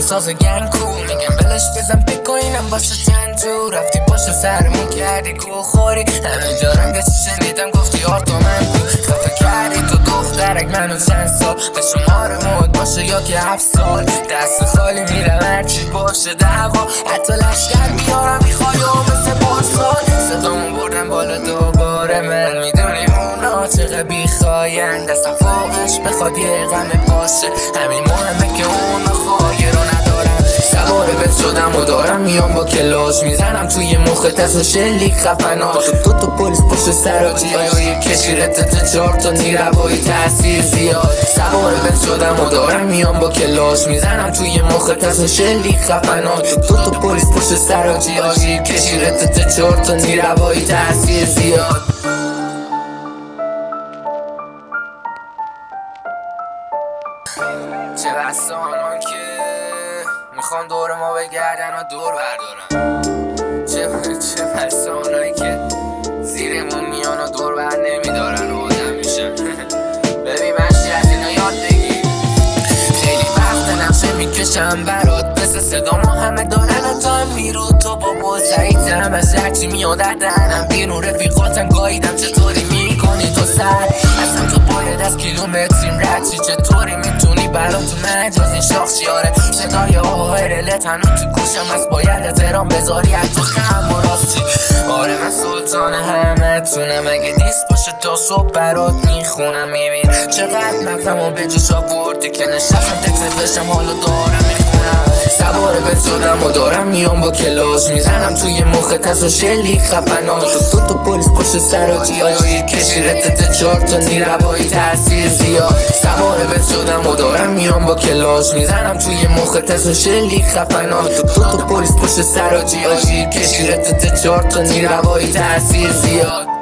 ساز گنگ کو میگم بلش بزن بکنینم باشه چند جو رفتی باشه سرمون کردی گو خوری همه جا رنگ شنیدم گفتی آرتا من کو خفه کردی تو دخترک منو چند سال به شمار مود باشه یا که 7 سال دست خالی میرم هرچی باشه دعوا حتی لشکر میارم میخوای و مثل پارسال صدامو بردم بالا دوباره من میدونی اونا چقدر بیخواین دستم فوقش بخواد یه غمه باشه همین مهمه که اون خواهی رو ندارم سواره بهت شدم و دارم میام با کلاش میزنم توی مخت از و شلیک خفنا تو پلیس پشت سراجی های کشیرت تا 4 تا نیروایی تأثیر زیاد سواره بهت شدم و دارم میام با کلاش میزنم توی مخت از و شلیک خفنا تو پلیس پشت سراجی های کشیرت تا 4 تا نیروایی تأثیر زیاد چه بسته آنان که میخوان دور ما بگردن و دور بردارن چه بسته آنایی که زیرمون میان و دور بر نمیدارن و آدم میشن ببین منشی از اینا یاد بگیر خیلی وقت نقشه میکشم برات مثل صدا ما همه دارن و تا میرو تو بابا سعیدم از هرچی میاد دهنم بیرون رفیقاتم گاییدم چطوری میکنی تو سر اصلا تو باید از کیلومتریم ردشی چطوری میتونی برا تو مجاز این شاخ شیاره صدای آهرله تنو تو گوشم از باید احترام بذاری حتی خم و راستی آره من سلطان همه تونم اگه نیست باشه تا صبح برات میخونم میبین چقدر نفهم و به جوش آوردی که نشستم تکست بشم حالا دارم میخونم سواره بهت شدم و دارم میام با کلاش میزنم توی مخت از و شلیک خفنا تو پلیس پشت سراجی های کشیرت تا 4 تا نیروایی تأثیر زیاد سواره بهت شدم و دارم میام با کلاش میزنم توی مخت از و شلیک خفنا تو پلیس پشت سراجی های کشیرت تا 4 تا نیروایی تأثیر زیاد